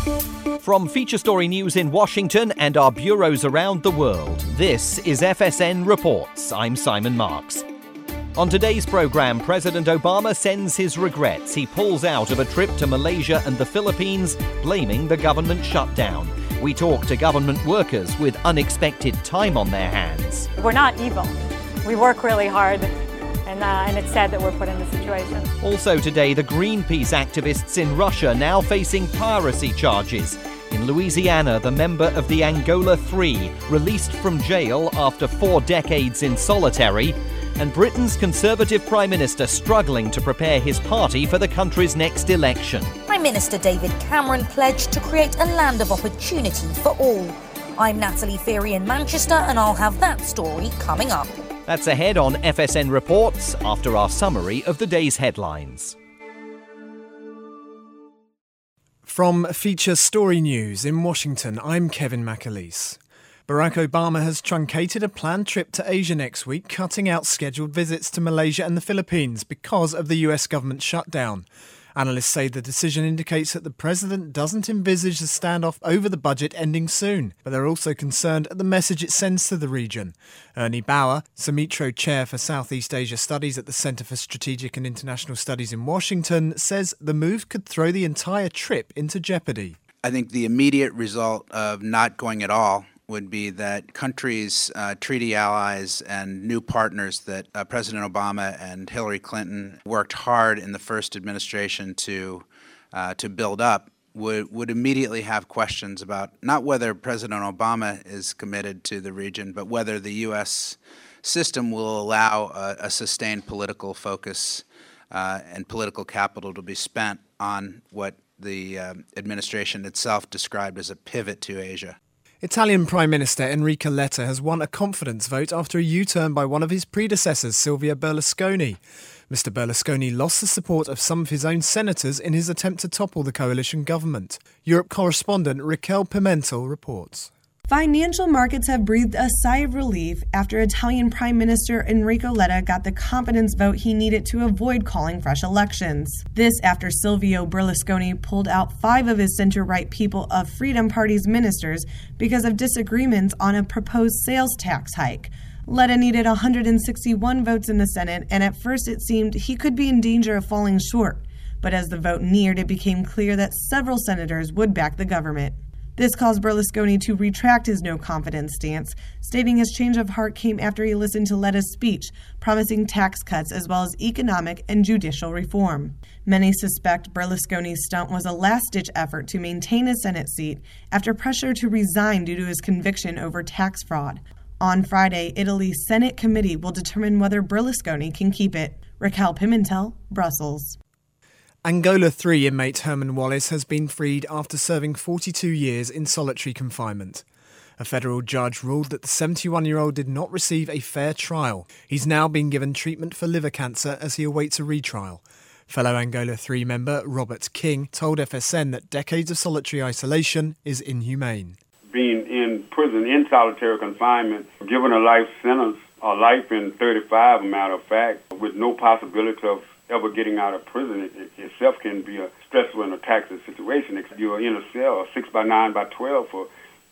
From Feature Story News in Washington and our bureaus around the world, this is FSN Reports. I'm Simon Marks. On today's programme, President Obama sends his regrets. He pulls out of a trip to Malaysia and the Philippines, blaming the government shutdown. We talk to government workers with unexpected time on their hands. We're not evil. We work really hard, and it's sad that we're put in this situation. Also today, the Greenpeace activists in Russia now facing piracy charges. In Louisiana, the member of the Angola 3 released from jail after 4 decades in solitary. And Britain's Conservative Prime Minister struggling to prepare his party for the country's next election. Prime Minister David Cameron pledged to create a land of opportunity for all. I'm Natalie Feary in Manchester, and I'll have that story coming up. That's ahead on FSN Reports after our summary of the day's headlines. From Feature Story News in Washington, I'm Kevin McAleese. Barack Obama has truncated a planned trip to Asia next week, cutting out scheduled visits to Malaysia and the Philippines because of the US government shutdown. Analysts say the decision indicates that the president doesn't envisage the standoff over the budget ending soon, but they're also concerned at the message it sends to the region. Ernie Bauer, Sumitro Chair for Southeast Asia Studies at the Center for Strategic and International Studies in Washington, says the move could throw the entire trip into jeopardy. I think the immediate result of not going at all would be that countries, treaty allies, and new partners that President Obama and Hillary Clinton worked hard in the first administration to build up would immediately have questions about not whether President Obama is committed to the region, but whether the U.S. system will allow a sustained political focus and political capital to be spent on what the administration itself described as a pivot to Asia. Italian Prime Minister Enrico Letta has won a confidence vote after a U-turn by one of his predecessors, Silvio Berlusconi. Mr. Berlusconi lost the support of some of his own senators in his attempt to topple the coalition government. Europe correspondent Raquel Pimentel reports. Financial markets have breathed a sigh of relief after Italian Prime Minister Enrico Letta got the confidence vote he needed to avoid calling fresh elections. This after Silvio Berlusconi pulled out 5 of his center-right People of Freedom Party's ministers because of disagreements on a proposed sales tax hike. Letta needed 161 votes in the Senate, and at first it seemed he could be in danger of falling short. But as the vote neared, it became clear that several senators would back the government. This caused Berlusconi to retract his no-confidence stance, stating his change of heart came after he listened to Letta's speech, promising tax cuts as well as economic and judicial reform. Many suspect Berlusconi's stunt was a last-ditch effort to maintain his Senate seat after pressure to resign due to his conviction over tax fraud. On Friday, Italy's Senate committee will determine whether Berlusconi can keep it. Raquel Pimentel, Brussels. Angola 3 inmate Herman Wallace has been freed after serving 42 years in solitary confinement. A federal judge ruled that the 71-year-old did not receive a fair trial. He's now been given treatment for liver cancer as he awaits a retrial. Fellow Angola 3 member Robert King told FSN that decades of solitary isolation is inhumane. Being in prison in solitary confinement, given a life sentence, a life in 35, a matter of fact, with no possibility of ever getting out of prison, it itself can be a stressful and a taxing situation. You're in a cell, 6 by 9 by 12 for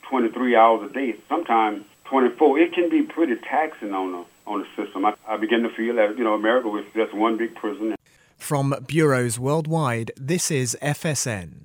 23 hours a day, sometimes 24. It can be pretty taxing on the system. I begin to feel that, America was just one big prison. From bureaus worldwide, this is FSN.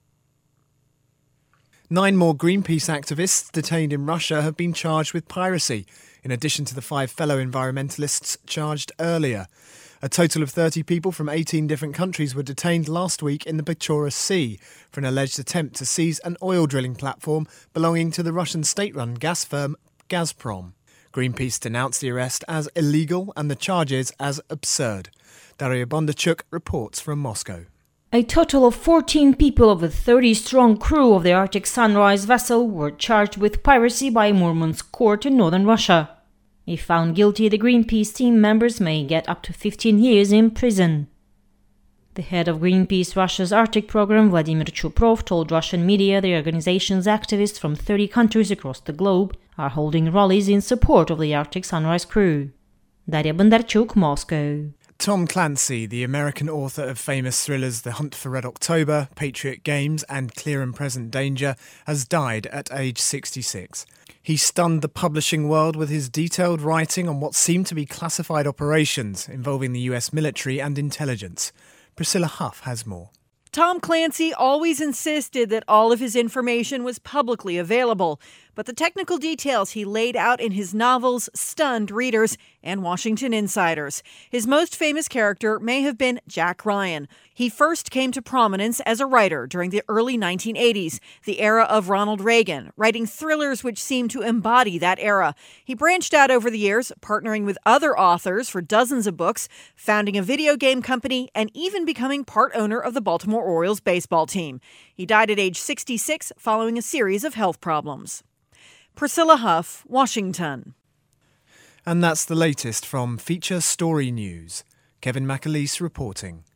9 more Greenpeace activists detained in Russia have been charged with piracy, in addition to the 5 fellow environmentalists charged earlier. A total of 30 people from 18 different countries were detained last week in the Pechora Sea for an alleged attempt to seize an oil drilling platform belonging to the Russian state-run gas firm Gazprom. Greenpeace denounced the arrest as illegal and the charges as absurd. Daria Bondarchuk reports from Moscow. A total of 14 people of the 30-strong crew of the Arctic Sunrise vessel were charged with piracy by a Murmansk court in northern Russia. If found guilty, the Greenpeace team members may get up to 15 years in prison. The head of Greenpeace Russia's Arctic program, Vladimir Chuprov, told Russian media the organization's activists from 30 countries across the globe are holding rallies in support of the Arctic Sunrise crew. Daria Bondarchuk, Moscow. Tom Clancy, the American author of famous thrillers The Hunt for Red October, Patriot Games and Clear and Present Danger, has died at age 66. He stunned the publishing world with his detailed writing on what seemed to be classified operations involving the US military and intelligence. Priscilla Huff has more. Tom Clancy always insisted that all of his information was publicly available, but the technical details he laid out in his novels stunned readers and Washington insiders. His most famous character may have been Jack Ryan. He first came to prominence as a writer during the early 1980s, the era of Ronald Reagan, writing thrillers which seemed to embody that era. He branched out over the years, partnering with other authors for dozens of books, founding a video game company, and even becoming part owner of the Baltimore Orioles baseball team. He died at age 66 following a series of health problems. Priscilla Huff, Washington. And that's the latest from Feature Story News. Kevin McAleese reporting.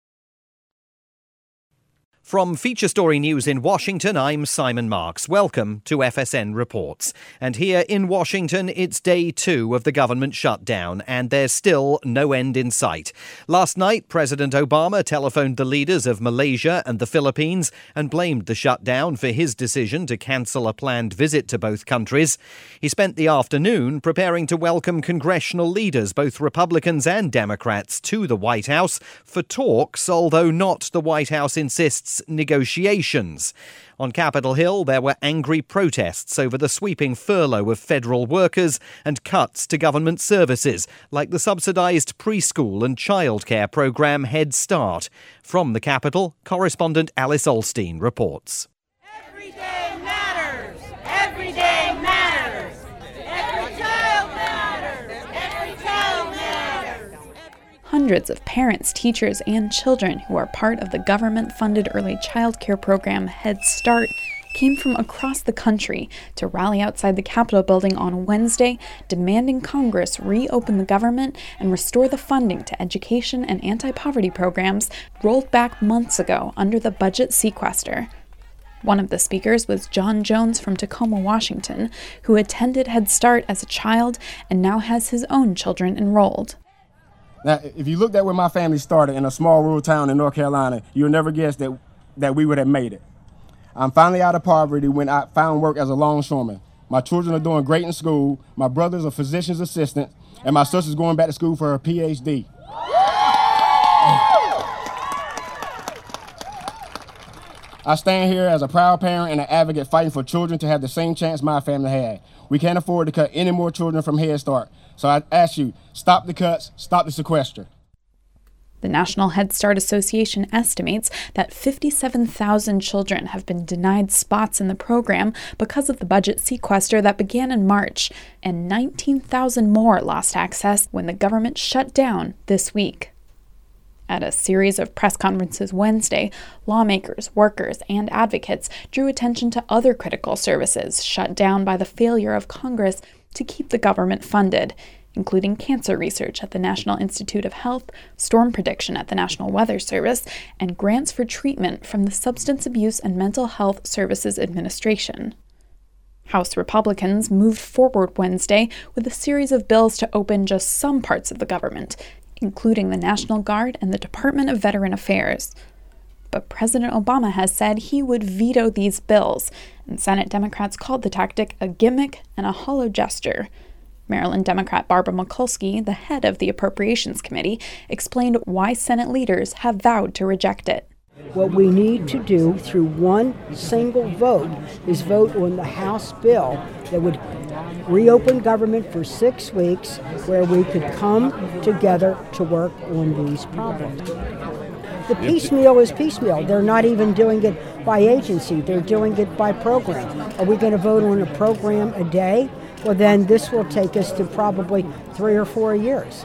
From Feature Story News in Washington, I'm Simon Marks. Welcome to FSN Reports. And here in Washington, it's day 2 of the government shutdown, and there's still no end in sight. Last night, President Obama telephoned the leaders of Malaysia and the Philippines and blamed the shutdown for his decision to cancel a planned visit to both countries. He spent the afternoon preparing to welcome congressional leaders, both Republicans and Democrats, to the White House for talks, although not, the White House insists, negotiations. On Capitol Hill, there were angry protests over the sweeping furlough of federal workers and cuts to government services, like the subsidised preschool and childcare programme Head Start. From the Capitol, correspondent Alice Olstein reports. Every day matters. Every day matters. Every child matters. Every child matters. Hundreds of parents, teachers, and children who are part of the government-funded early childcare program Head Start came from across the country to rally outside the Capitol building on Wednesday, demanding Congress reopen the government and restore the funding to education and anti-poverty programs rolled back months ago under the budget sequester. One of the speakers was John Jones from Tacoma, Washington, who attended Head Start as a child and now has his own children enrolled. Now, if you looked at where my family started in a small rural town in North Carolina, you'll never guess that we would have made it. I'm finally out of poverty when I found work as a longshoreman. My children are doing great in school. My brother's a physician's assistant, and my sister's going back to school for her PhD. I stand here as a proud parent and an advocate fighting for children to have the same chance my family had. We can't afford to cut any more children from Head Start. So I ask you, stop the cuts, stop the sequester. The National Head Start Association estimates that 57,000 children have been denied spots in the program because of the budget sequester that began in March, and 19,000 more lost access when the government shut down this week. At a series of press conferences Wednesday, lawmakers, workers, and advocates drew attention to other critical services shut down by the failure of Congress to keep the government funded, including cancer research at the National Institute of Health, storm prediction at the National Weather Service, and grants for treatment from the Substance Abuse and Mental Health Services Administration. House Republicans moved forward Wednesday with a series of bills to open just some parts of the government, including the National Guard and the Department of Veteran Affairs. But President Obama has said he would veto these bills, and Senate Democrats called the tactic a gimmick and a hollow gesture. Maryland Democrat Barbara Mikulski, the head of the Appropriations Committee, explained why Senate leaders have vowed to reject it. What we need to do through one single vote is vote on the House bill that would reopen government for 6 weeks, where we could come together to work on these problems. The piecemeal is piecemeal. They're not even doing it by agency. They're doing it by program. Are we going to vote on a program a day? Well, then this will take us to probably 3 or 4 years.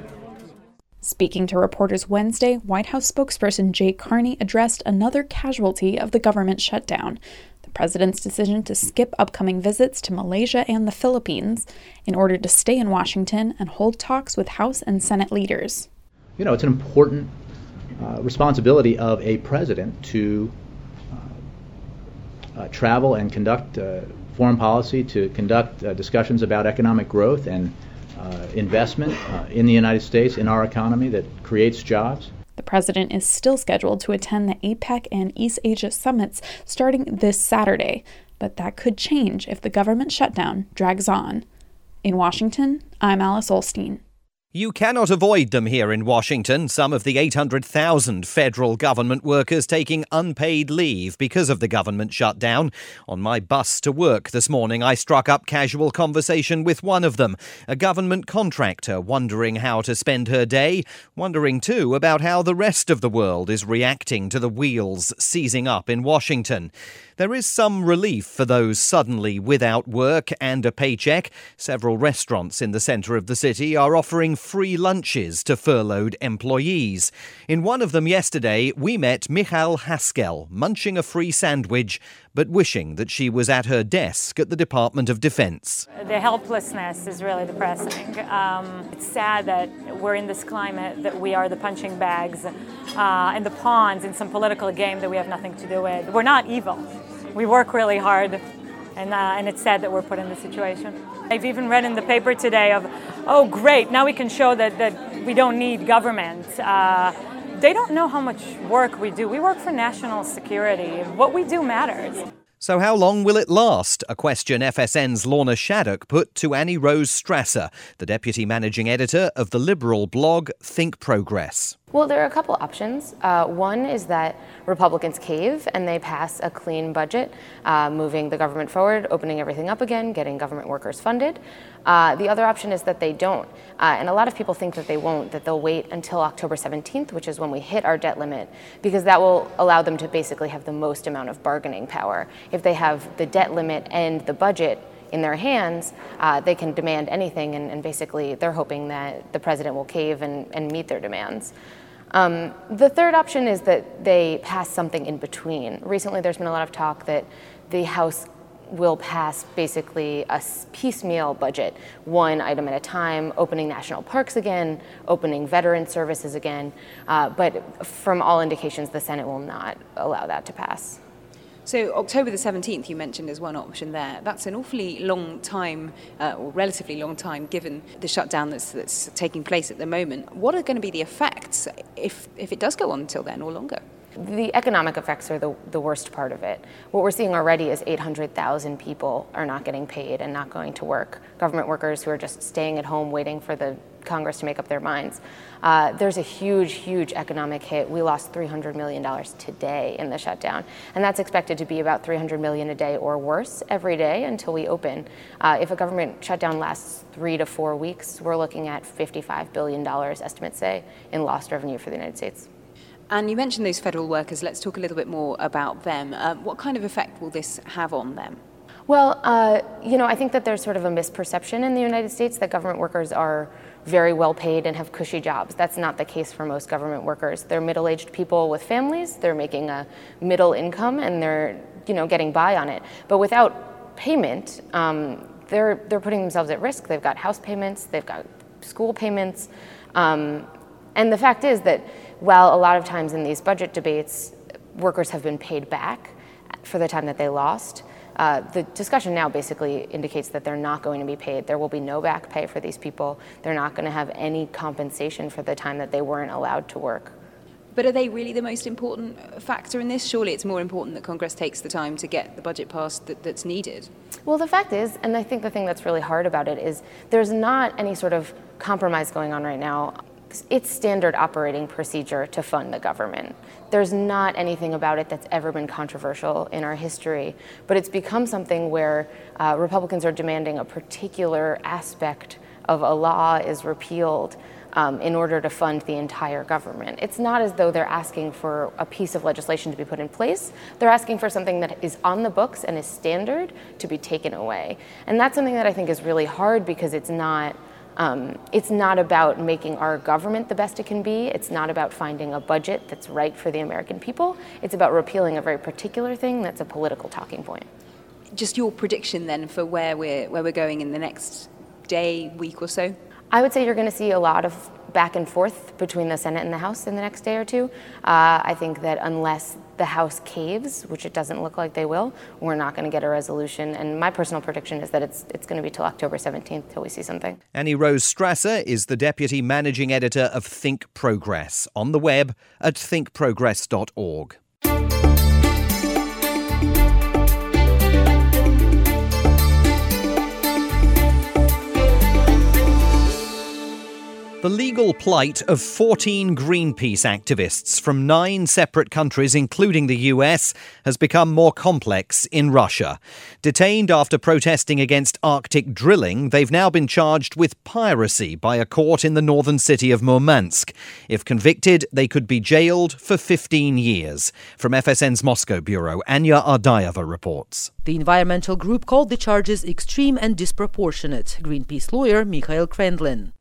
Speaking to reporters Wednesday, White House spokesperson Jay Carney addressed another casualty of the government shutdown, the president's decision to skip upcoming visits to Malaysia and the Philippines in order to stay in Washington and hold talks with House and Senate leaders. You know, it's an important responsibility of a president to travel and conduct foreign policy, to conduct discussions about economic growth and investment in the United States, in our economy, that creates jobs. The president is still scheduled to attend the APEC and East Asia summits starting this Saturday, but that could change if the government shutdown drags on. In Washington, I'm Alice Olstein. You cannot avoid them here in Washington. Some of the 800,000 federal government workers taking unpaid leave because of the government shutdown. On my bus to work this morning, I struck up casual conversation with one of them, a government contractor wondering how to spend her day, wondering too about how the rest of the world is reacting to the wheels seizing up in Washington. There is some relief for those suddenly without work and a paycheck. Several restaurants in the centre of the city are offering free lunches to furloughed employees. In one of them yesterday, we met Michal Haskell, munching a free sandwich, but wishing that she was at her desk at the Department of Defense. The helplessness is really depressing. It's sad that we're in this climate, that we are the punching bags and the pawns in some political game that we have nothing to do with. We're not evil. We work really hard, and it's sad that we're put in this situation. I've even read in the paper today of, oh great, now we can show that we don't need government. They don't know how much work we do. We work for national security. What we do matters. So how long will it last? A question FSN's Lorna Shattuck put to Annie Rose Strasser, the deputy managing editor of the liberal blog Think Progress. Well, there are a couple options. One is that Republicans cave and they pass a clean budget, moving the government forward, opening everything up again, getting government workers funded. The other option is that they don't. And a lot of people think that they won't, that they'll wait until October 17th, which is when we hit our debt limit, because that will allow them to basically have the most amount of bargaining power. If they have the debt limit and the budget in their hands, they can demand anything, and basically they're hoping that the president will cave and meet their demands. The third option is that they pass something in between. Recently there's been a lot of talk that the House will pass basically a piecemeal budget, one item at a time, opening national parks again, opening veteran services again, but from all indications the Senate will not allow that to pass. So October the 17th you mentioned as one option there. That's an awfully long time, or relatively long time, given the shutdown that's taking place at the moment. What are going to be the effects if it does go on until then or longer? The economic effects are the worst part of it. What we're seeing already is 800,000 people are not getting paid and not going to work. Government workers who are just staying at home waiting for the Congress to make up their minds. There's a huge, huge economic hit. We lost $300 million today in the shutdown, and that's expected to be about $300 million a day or worse every day until we open. If a government shutdown lasts 3 to 4 weeks, we're looking at $55 billion, estimates say, in lost revenue for the United States. And you mentioned those federal workers. Let's talk a little bit more about them. What kind of effect will this have on them? Well, I think that there's sort of a misperception in the United States that government workers are very well paid and have cushy jobs. That's not the case for most government workers. They're middle-aged people with families. They're making a middle income and they're, getting by on it. But without payment, they're putting themselves at risk. They've got house payments, they've got school payments. And the fact is that while a lot of times in these budget debates, workers have been paid back for the time that they lost, the discussion now basically indicates that they're not going to be paid. There will be no back pay for these people. They're not going to have any compensation for the time that they weren't allowed to work. But are they really the most important factor in this? Surely it's more important that Congress takes the time to get the budget passed that's needed. Well, the fact is, and I think the thing that's really hard about it is there's not any sort of compromise going on right now. It's standard operating procedure to fund the government. There's not anything about it that's ever been controversial in our history, but it's become something where Republicans are demanding a particular aspect of a law is repealed in order to fund the entire government. It's not as though they're asking for a piece of legislation to be put in place. They're asking for something that is on the books and is standard to be taken away. And that's something that I think is really hard because it's not about making our government the best it can be. It's not about finding a budget that's right for the American people. It's about repealing a very particular thing that's a political talking point. Just your prediction then for where we're going in the next day, week or so? I would say you're going to see a lot of back and forth between the Senate and the House in the next day or two. I think that unless the House caves, which it doesn't look like they will, we're not going to get a resolution. And my personal prediction is that it's going to be till October 17th till we see something. Annie Rose Strasser is the Deputy Managing Editor of Think Progress, on the web at thinkprogress.org. The legal plight of 14 Greenpeace activists from 9 separate countries, including the US, has become more complex in Russia. Detained after protesting against Arctic drilling, they've now been charged with piracy by a court in the northern city of Murmansk. If convicted, they could be jailed for 15 years. From FSN's Moscow bureau, Anya Ardayeva reports. The environmental group called the charges extreme and disproportionate. Greenpeace lawyer Mikhail Krendlin.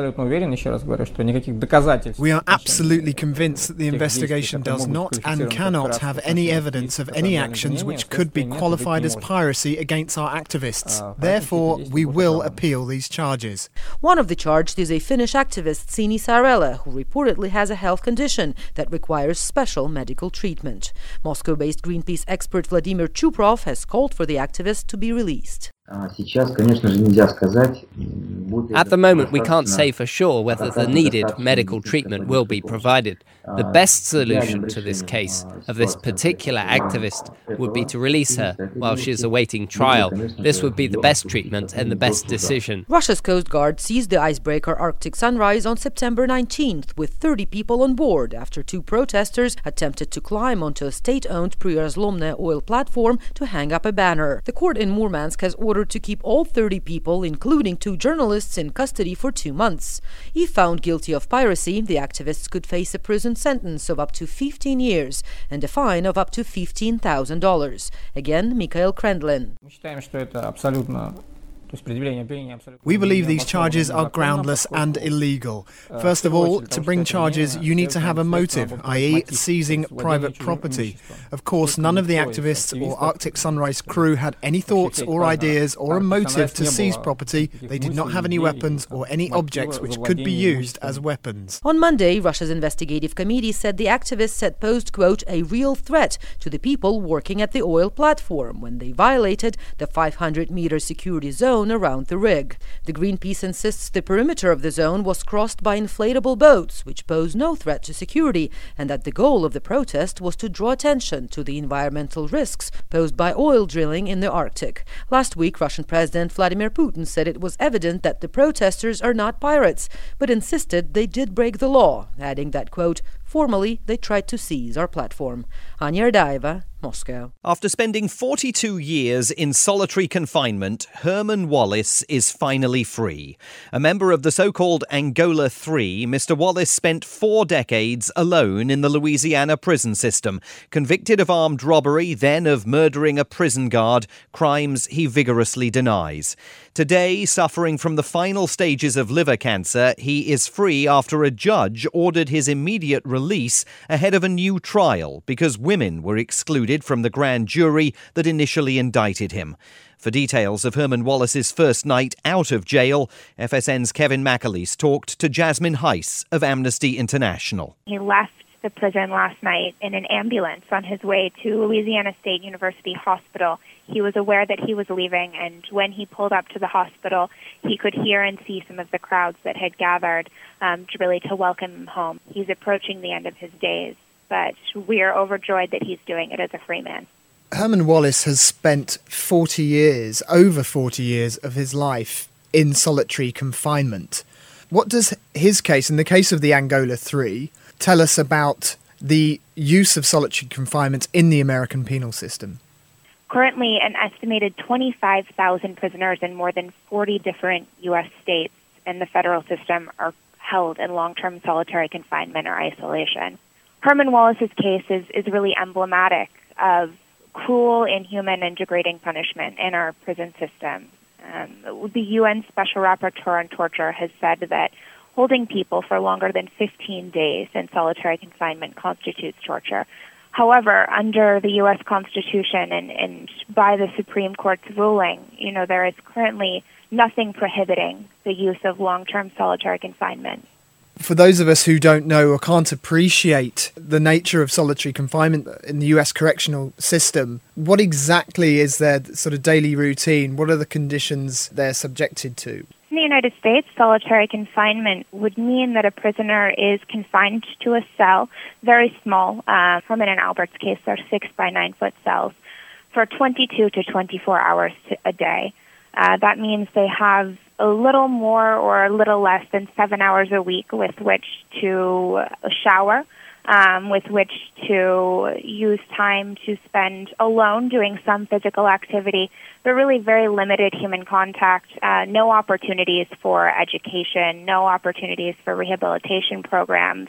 We are absolutely convinced that the investigation does not and cannot have any evidence of any actions which could be qualified as piracy against our activists. Therefore, we will appeal these charges. One of the charged is a Finnish activist, Siini Saarela, who reportedly has a health condition that requires special medical treatment. Moscow-based Greenpeace expert Vladimir Chuprov has called for the activist to be released. At the moment, we can't say for sure whether the needed medical treatment will be provided. The best solution to this case of this particular activist would be to release her while she is awaiting trial. This would be the best treatment and the best decision. Russia's Coast Guard seized the icebreaker Arctic Sunrise on September 19th with 30 people on board after 2 protesters attempted to climb onto a state-owned Priyazlomne oil platform to hang up a banner. The court in Murmansk has ordered to keep all 30 people, including 2 journalists, in custody for 2 months. If found guilty of piracy, the activists could face a prison sentence of up to 15 years and a fine of up to $15,000. Again, Mikhail Krendlin. We believe these charges are groundless and illegal. First of all, to bring charges, you need to have a motive, i.e. seizing private property. Of course, none of the activists or Arctic Sunrise crew had any thoughts or ideas or a motive to seize property. They did not have any weapons or any objects which could be used as weapons. On Monday, Russia's investigative committee said the activists had posed, quote, a real threat to the people working at the oil platform when they violated the 500-meter security zone around the rig. The Greenpeace insists the perimeter of the zone was crossed by inflatable boats, which pose no threat to security, and that the goal of the protest was to draw attention to the environmental risks posed by oil drilling in the Arctic. Last week, Russian President Vladimir Putin said it was evident that the protesters are not pirates, but insisted they did break the law, adding that, quote, formally, they tried to seize our platform. Anya Ardayeva, Moscow. After spending 42 years in solitary confinement, Herman Wallace is finally free. A member of the so-called Angola 3, Mr. Wallace spent 4 decades alone in the Louisiana prison system, convicted of armed robbery, then of murdering a prison guard, crimes he vigorously denies. Today, suffering from the final stages of liver cancer, he is free after a judge ordered his immediate release ahead of a new trial because women were excluded from the grand jury that initially indicted him. For details of Herman Wallace's first night out of jail, FSN's Kevin McAleese talked to Jasmine Heiss of Amnesty International. He left the prison last night in an ambulance on his way to Louisiana State University Hospital. He was aware that he was leaving, and when he pulled up to the hospital, he could hear and see some of the crowds that had gathered to welcome him home. He's approaching the end of his days, but we are overjoyed that he's doing it as a free man. Herman Wallace has spent over 40 years of his life in solitary confinement. What does his case, in the case of the Angola 3, tell us about the use of solitary confinement in the American penal system? Currently, an estimated 25,000 prisoners in more than 40 different U.S. states and the federal system are held in long-term solitary confinement or isolation. Herman Wallace's case is really emblematic of cruel, inhuman, and degrading punishment in our prison system. The UN Special Rapporteur on Torture has said that holding people for longer than 15 days in solitary confinement constitutes torture. However, under the U.S. Constitution and by the Supreme Court's ruling, there is currently nothing prohibiting the use of long-term solitary confinement. For those of us who don't know or can't appreciate the nature of solitary confinement in the US correctional system, what exactly is their sort of daily routine? What are the conditions they're subjected to? In the United States, solitary confinement would mean that a prisoner is confined to a cell, very small. Herman and Albert's case, they're 6 by 9 foot cells, for 22 to 24 hours a day. That means they have a little more or a little less than 7 hours a week with which to shower, with which to use time to spend alone doing some physical activity, but really very limited human contact, no opportunities for education, no opportunities for rehabilitation programs,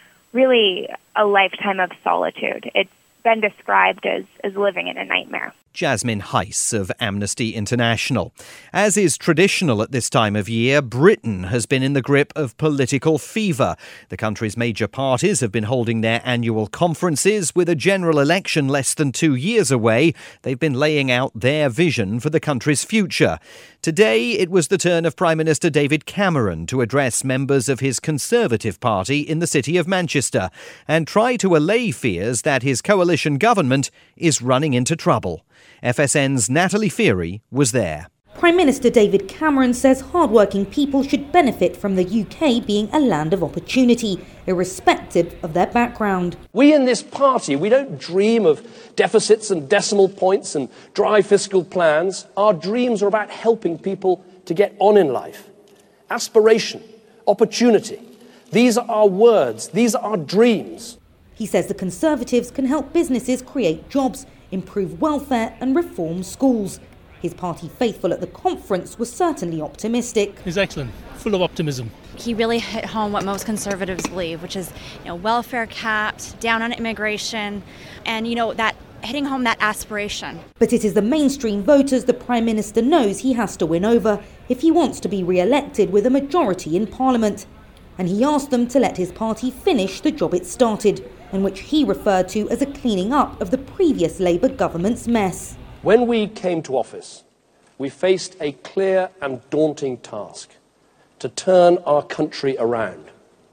really a lifetime of solitude. It's been described as living in a nightmare. Jasmine Heiss of Amnesty International. As is traditional at this time of year, Britain has been in the grip of political fever. The country's major parties have been holding their annual conferences. With a general election less than 2 years away, they've been laying out their vision for the country's future. Today, it was the turn of Prime Minister David Cameron to address members of his Conservative Party in the city of Manchester and try to allay fears that his coalition government is running into trouble. FSN's Natalie Feary was there. Prime Minister David Cameron says hardworking people should benefit from the UK being a land of opportunity, irrespective of their background. We in this party, we don't dream of deficits and decimal points and dry fiscal plans. Our dreams are about helping people to get on in life. Aspiration, opportunity. These are our words. These are our dreams. He says the Conservatives can help businesses create jobs, improve welfare and reform schools. His party faithful at the conference was certainly optimistic. He's excellent, full of optimism. He really hit home what most Conservatives believe, which is, welfare capped, down on immigration, and, that hitting home that aspiration. But it is the mainstream voters the Prime Minister knows he has to win over if he wants to be re-elected with a majority in Parliament. And he asked them to let his party finish the job it started, and which he referred to as a cleaning up of the previous Labour government's mess. When we came to office, we faced a clear and daunting task: to turn our country around.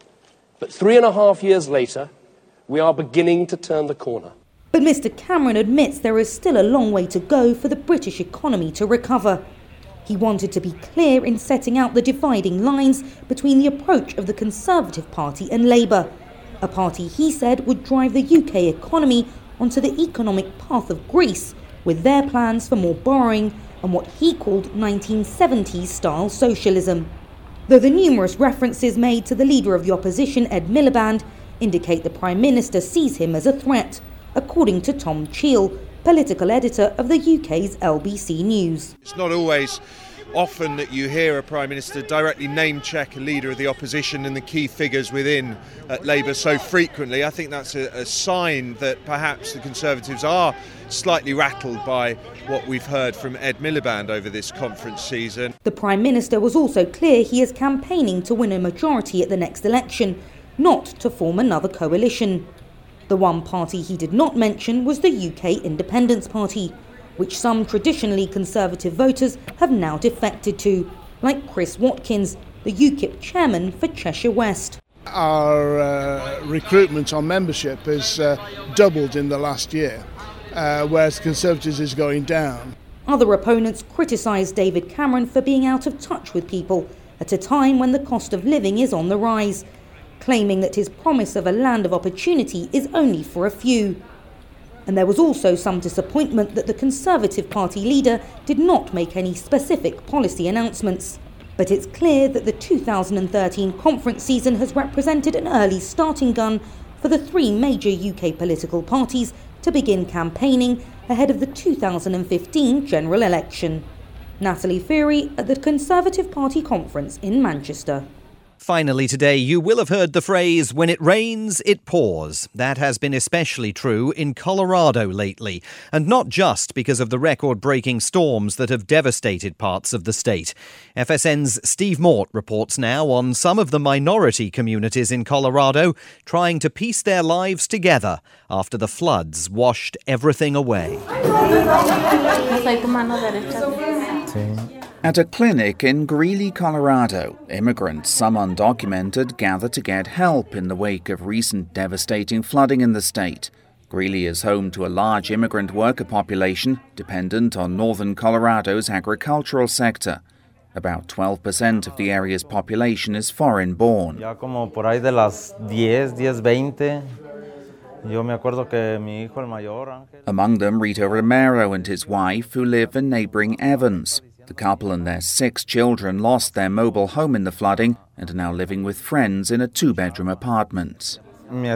But 3.5 years later, we are beginning to turn the corner. But Mr Cameron admits there is still a long way to go for the British economy to recover. He wanted to be clear in setting out the dividing lines between the approach of the Conservative Party and Labour, a party he said would drive the UK economy onto the economic path of Greece with their plans for more borrowing and what he called 1970s-style socialism. Though the numerous references made to the leader of the opposition, Ed Miliband, indicate the Prime Minister sees him as a threat, according to Tom Cheel, political editor of the UK's LBC News. It's not always often that you hear a Prime Minister directly name-check a leader of the opposition and the key figures within Labour so frequently. I think that's a sign that perhaps the Conservatives are slightly rattled by what we've heard from Ed Miliband over this conference season. The Prime Minister was also clear he is campaigning to win a majority at the next election, not to form another coalition. The one party he did not mention was the UK Independence Party, which some traditionally Conservative voters have now defected to, like Chris Watkins, the UKIP chairman for Cheshire West. Our recruitment on membership has doubled in the last year, whereas Conservatives is going down. Other opponents criticised David Cameron for being out of touch with people at a time when the cost of living is on the rise, claiming that his promise of a land of opportunity is only for a few. And there was also some disappointment that the Conservative Party leader did not make any specific policy announcements. But it's clear that the 2013 conference season has represented an early starting gun for the three major UK political parties to begin campaigning ahead of the 2015 general election. Natalie Feary at the Conservative Party conference in Manchester. Finally today, you will have heard the phrase, when it rains, it pours. That has been especially true in Colorado lately, and not just because of the record-breaking storms that have devastated parts of the state. FSN's Steve Mort reports now on some of the minority communities in Colorado trying to piece their lives together after the floods washed everything away. At a clinic in Greeley, Colorado, immigrants, some undocumented, gather to get help in the wake of recent devastating flooding in the state. Greeley is home to a large immigrant worker population dependent on northern Colorado's agricultural sector. About 12% of the area's population is foreign-born. Among them, Rito Romero and his wife, who live in neighboring Evans. The couple and their 6 children lost their mobile home in the flooding and are now living with friends in a 2-bedroom apartment. My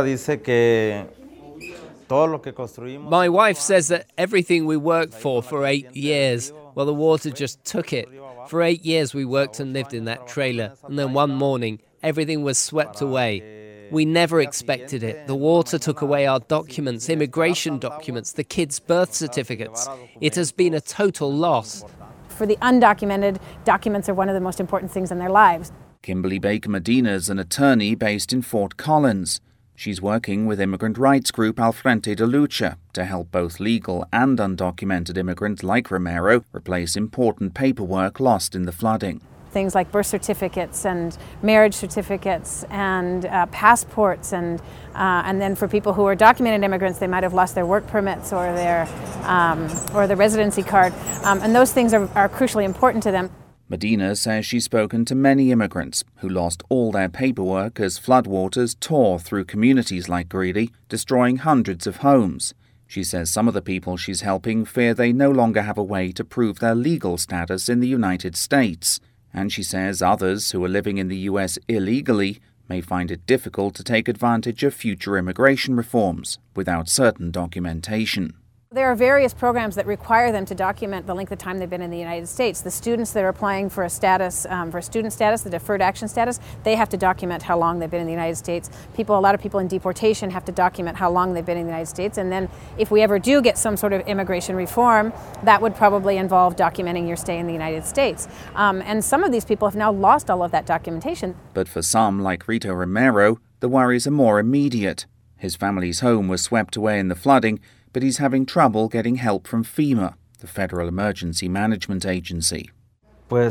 wife says that everything we worked for 8 years, well, the water just took it. For 8 years we worked and lived in that trailer, and then one morning everything was swept away. We never expected it. The water took away our documents, immigration documents, the kids' birth certificates. It has been a total loss. For the undocumented, documents are one of the most important things in their lives. Kimberly Baker Medina is an attorney based in Fort Collins. She's working with immigrant rights group Al Frente de Lucha to help both legal and undocumented immigrants like Romero replace important paperwork lost in the flooding. Things like birth certificates and marriage certificates and passports, and then for people who are documented immigrants, they might have lost their work permits or their residency card, and those things are crucially important to them. Medina says she's spoken to many immigrants who lost all their paperwork as floodwaters tore through communities like Greeley, destroying hundreds of homes. She says some of the people she's helping fear they no longer have a way to prove their legal status in the United States. And she says others who are living in the U.S. illegally may find it difficult to take advantage of future immigration reforms without certain documentation. There are various programs that require them to document the length of time they've been in the United States. The students that are applying for a status, for student status, the deferred action status, they have to document how long they've been in the United States. A lot of people in deportation have to document how long they've been in the United States. And then if we ever do get some sort of immigration reform, that would probably involve documenting your stay in the United States. And some of these people have now lost all of that documentation. But for some, like Rito Romero, the worries are more immediate. His family's home was swept away in the flooding, but he's having trouble getting help from FEMA, the Federal Emergency Management Agency. Well,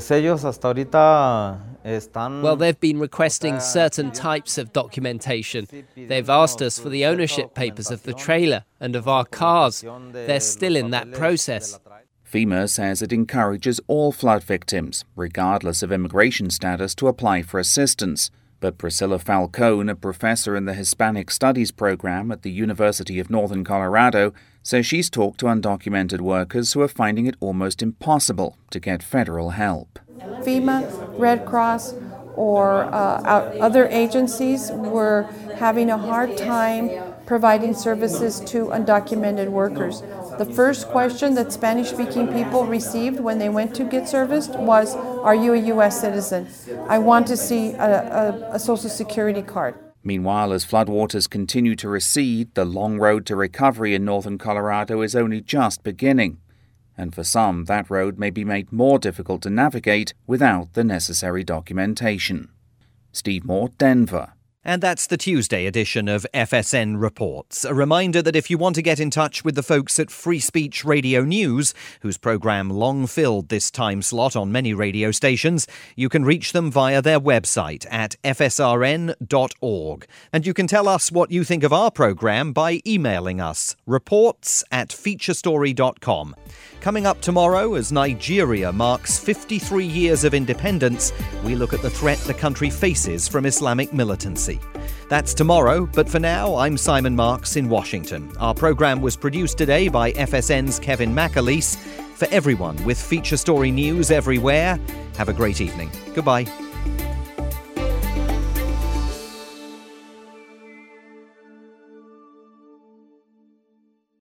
they've been requesting certain types of documentation. They've asked us for the ownership papers of the trailer and of our cars. They're still in that process. FEMA says it encourages all flood victims, regardless of immigration status, to apply for assistance. But Priscilla Falcone, a professor in the Hispanic Studies program at the University of Northern Colorado, says she's talked to undocumented workers who are finding it almost impossible to get federal help. FEMA, Red Cross, or other agencies were having a hard time providing services to undocumented workers. The first question that Spanish-speaking people received when they went to get serviced was, "Are you a U.S. citizen? I want to see a Social Security card." Meanwhile, as floodwaters continue to recede, the long road to recovery in northern Colorado is only just beginning. And for some, that road may be made more difficult to navigate without the necessary documentation. Steve Moore, Denver. And that's the Tuesday edition of FSN Reports. A reminder that if you want to get in touch with the folks at Free Speech Radio News, whose programme long filled this time slot on many radio stations, you can reach them via their website at fsrn.org. And you can tell us what you think of our programme by emailing us, reports@featurestory.com. Coming up tomorrow, as Nigeria marks 53 years of independence, we look at the threat the country faces from Islamic militancy. That's tomorrow, but for now, I'm Simon Marks in Washington. Our programme was produced today by FSN's Kevin McAleese. For everyone with Feature Story News everywhere, have a great evening. Goodbye.